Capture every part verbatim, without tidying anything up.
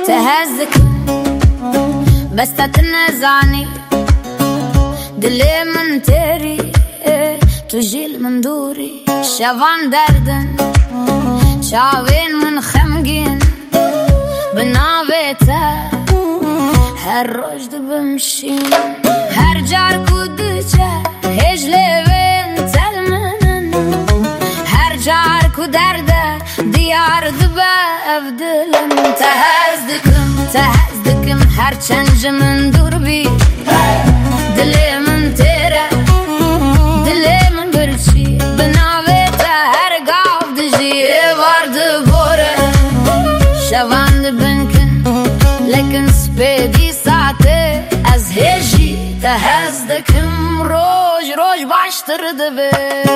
تهزك بس تتنازعني دلي من تری تو جیل من دوری شوان دردن چاوین من خمگین بناویتا هر روش دو بمشین هر جار کودچه هجلوین تلمنن هر جار کودرده دیار دبا افدلن تهزدکم تهزدکم هر چنج من دور بی دلی من تیره دلی من برچی بناویتا هر گاو دجی وارد بوره شواند بنکن لکن سپیدی ساعته از هجی تهزدکم روش روش باشتر دبه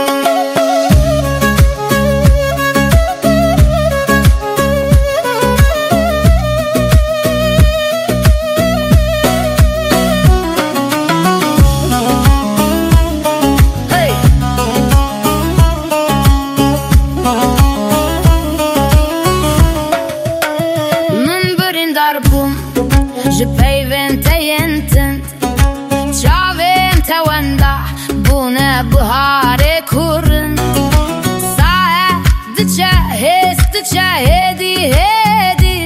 جبهيفن تينتن تشافن توندع بونا بهاري كورن ساعة دتشا هيس دتشا هيدي هيدي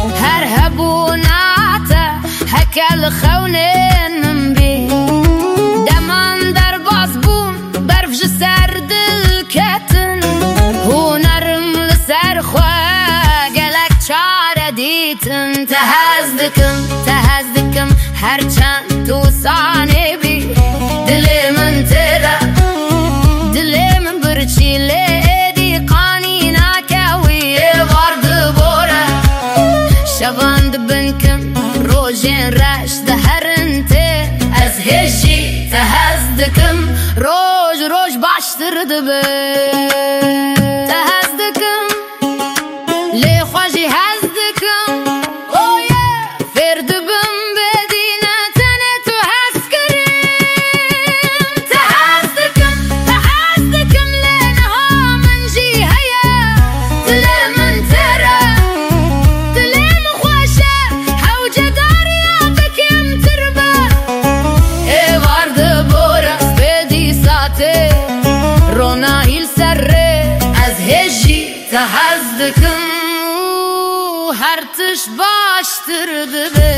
هرهبوناتا هكا الخونين من بي دمان در باسبون برفج سرد الكتن هو نرم لسرخوا قلك چار ديتن تهزدكم تهزدكم هر چند تو سانه بی دلی من تیره دلی من برچی لیدی قانی ناکوی وارد بوره شواند بنکم روژین رش دهرن تی از هجی تهزدكم روژ روژ باشتر دبه تهزدكم لی خوشی هزدكم تهزدكم هر تش باشتر دبه